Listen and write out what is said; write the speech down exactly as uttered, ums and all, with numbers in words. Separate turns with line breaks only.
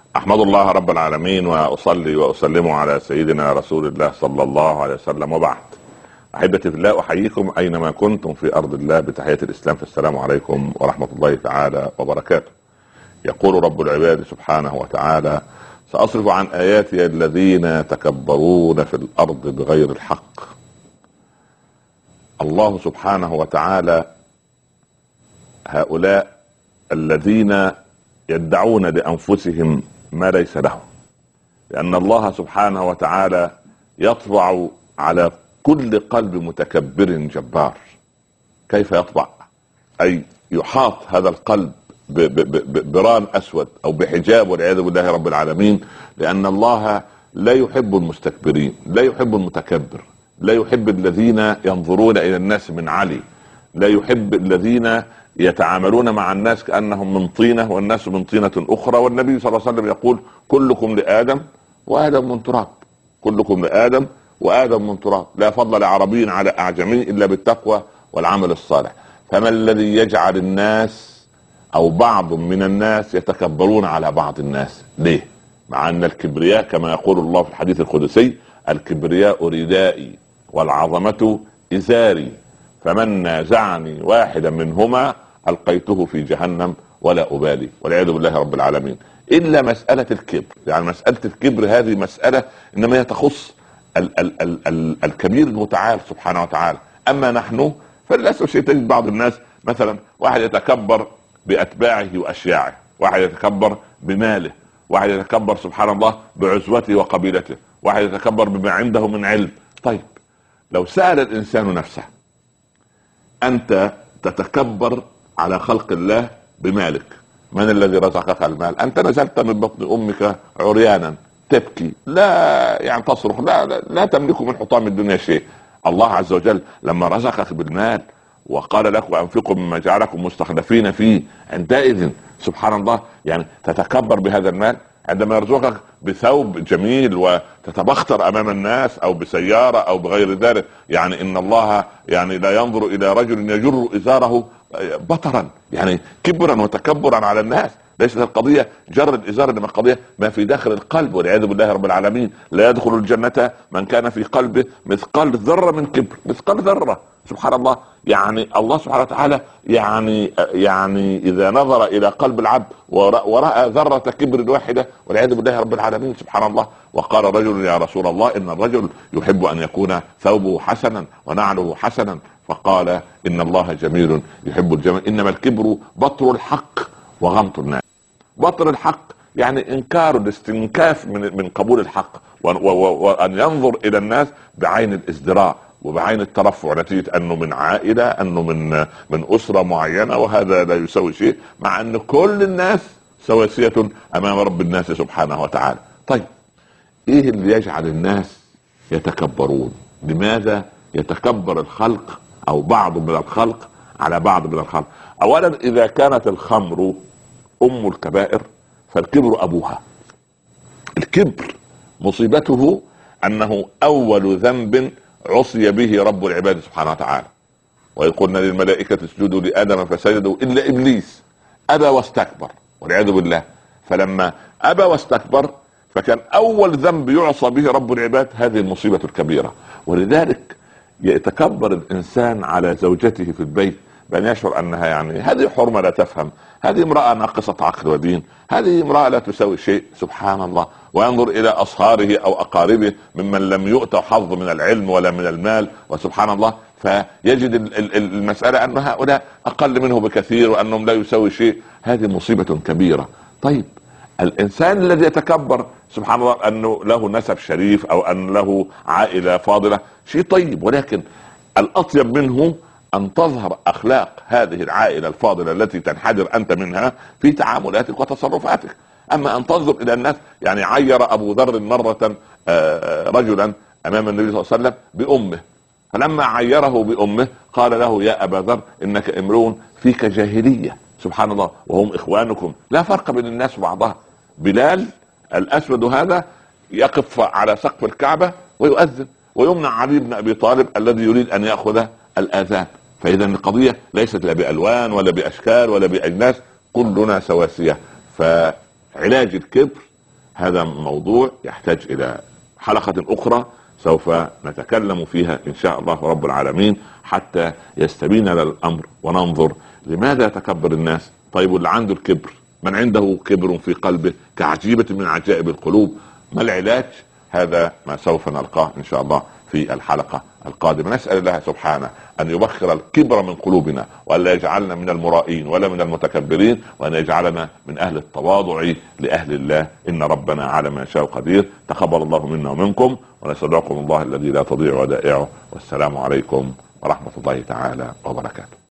أحمد الله رب العالمين وأصلي وأسلم على سيدنا رسول الله صلى الله عليه وسلم، وبعد. أحبتي في الله، أحييكم أينما كنتم في أرض الله بتحية الإسلام، فالسلام عليكم ورحمة الله تعالى وبركاته. يقول رب العباد سبحانه وتعالى: سأصرف عن آياتي الذين يتكبرون في الأرض بغير الحق. الله سبحانه وتعالى هؤلاء الذين يدعون لأنفسهم ما ليس لهم، لأن الله سبحانه وتعالى يطبع على كل قلب متكبر جبار. كيف يطبع؟ أي يحاط هذا القلب بران أسود أو بحجاب والعياذ بالله رب العالمين، لأن الله لا يحب المستكبرين، لا يحب المتكبر، لا يحب الذين ينظرون إلى الناس من علي، لا يحب الذين يتعاملون مع الناس كأنهم من طينة والناس من طينة أخرى. والنبي صلى الله عليه وسلم يقول: كلكم لآدم وآدم من تراب، كلكم لآدم وآدم من تراب، لا فضل لعربي على أعجمي إلا بالتقوى والعمل الصالح. فما الذي يجعل الناس أو بعض من الناس يتكبرون على بعض الناس؟ ليه؟ مع أن الكبرياء كما يقول الله في الحديث القدسي: الكبرياء ردائي والعظمة إزاري، فمن نازعني واحدا منهما ألقيته في جهنم ولا أبالي، والعياذ بالله رب العالمين. إلا مسألة الكبر، يعني مسألة الكبر هذه مسألة إنما هي تخص ال- ال- ال- ال- الكبير المتعال سبحانه وتعالى. أما نحن فللأسف شيء، تجد بعض الناس مثلا واحد يتكبر بأتباعه وأشياعه، واحد يتكبر بماله، واحد يتكبر سبحان الله بعزوته وقبيلته، واحد يتكبر بما عنده من علم. طيب، لو سأل الإنسان نفسه: أنت تتكبر على خلق الله بمالك، من الذي رزقك المال؟ أنت نزلت من بطن أمك عريانا تبكي، لا يعني تصرخ، لا, لا, لا تملك من حطام الدنيا شيء. الله عز وجل لما رزقك بالمال وقال لك: وأنفقوا مما جعلكم مستخلفين فيه، عندئذ سبحان الله يعني تتكبر بهذا المال. عندما يرزقك بثوب جميل وتتبختر امام الناس او بسيارة او بغير ذلك، يعني ان الله يعني لا ينظر الى رجل يجر ازاره بطرا، يعني كبرا وتكبرا على الناس. ليست القضية جر الازار، انما القضية ما في داخل القلب، والعياذ بالله رب العالمين. لا يدخل الجنة من كان في قلبه مثقال ذرة من كبر، مثقال ذرة، سبحان الله. يعني الله سبحانه وتعالى يعني يعني اذا نظر الى قلب العبد ورأى ذرة كبر واحدة، والعياذ بالله رب العالمين، سبحان الله. وقال رجل: يا رسول الله، ان الرجل يحب ان يكون ثوبه حسنا ونعله حسنا، فقال: ان الله جميل يحب الجمال، انما الكبر بطر الحق وغمط الناس. بطر الحق يعني انكار الاستنكاف من من قبول الحق، وان ينظر الى الناس بعين الازدراء وبعين الترفع، نتيجة انه من عائلة، انه من من اسرة معينة، وهذا لا يسوي شيء، مع ان كل الناس سواسية امام رب الناس سبحانه وتعالى. طيب، ايه اللي يجعل الناس يتكبرون؟ لماذا يتكبر الخلق او بعض من الخلق على بعض من الخلق؟ اولا، اذا كانت الخمر ام الكبائر فالكبر ابوها. الكبر مصيبته انه اول ذنب عصي به رب العباد سبحانه وتعالى. وإذ قلنا للملائكة اسجدوا لآدم فسجدوا إلا إبليس أبى واستكبر، والعياذ بالله. فلما أبى واستكبر فكان أول ذنب يعصى به رب العباد هذه المصيبة الكبيرة. ولذلك يتكبر الإنسان على زوجته في البيت بأن يشعر أنها يعني هذه حرمة لا تفهم، هذه امرأة ناقصة عقل ودين، هذه امرأة لا تساوي شيء، سبحان الله. وينظر إلى أصهاره أو أقاربه ممن لم يؤتوا حظ من العلم ولا من المال، وسبحان الله، فيجد المسألة أن هؤلاء أقل منه بكثير وأنهم لا يساوي شيء. هذه مصيبة كبيرة. طيب، الإنسان الذي يتكبر سبحان الله أنه له نسب شريف أو أن له عائلة فاضلة، شيء طيب، ولكن الأطيب منه أن تظهر أخلاق هذه العائلة الفاضلة التي تنحدر أنت منها في تعاملاتك وتصرفاتك. أما أن تنظر إلى الناس، يعني عير أبو ذر مرة رجلا أمام النبي صلى الله عليه وسلم بأمه، فلما عيره بأمه قال له: يا أبا ذر، إنك امرؤ فيك جاهلية، سبحان الله، وهم إخوانكم، لا فرق بين الناس وبعضها. بلال الأسود هذا يقف على سقف الكعبة ويؤذن، ويمنع علي بن أبي طالب الذي يريد أن يأخذ الآذان. فإذا القضية ليست لا بألوان ولا بأشكال ولا بأجناس، كلنا سواسية. فعلاج الكبر هذا موضوع يحتاج الى حلقة اخرى سوف نتكلم فيها ان شاء الله رب العالمين، حتى يستبين لنا الامر وننظر لماذا يتكبر الناس. طيب اللي عنده الكبر، من عنده كبر في قلبه كعجيبة من عجائب القلوب، ما العلاج؟ هذا ما سوف نلقاه ان شاء الله في الحلقة القادمة. نسأل الله سبحانه ان يبخر الكبر من قلوبنا، وان لا يجعلنا من المرائين ولا من المتكبرين، وان يجعلنا من اهل التواضع لاهل الله. ان ربنا على ما يشاء قدير. تقبل الله منا ومنكم، ونستودعكم الله الذي لا تضيع ودائعه، والسلام عليكم ورحمة الله تعالى وبركاته.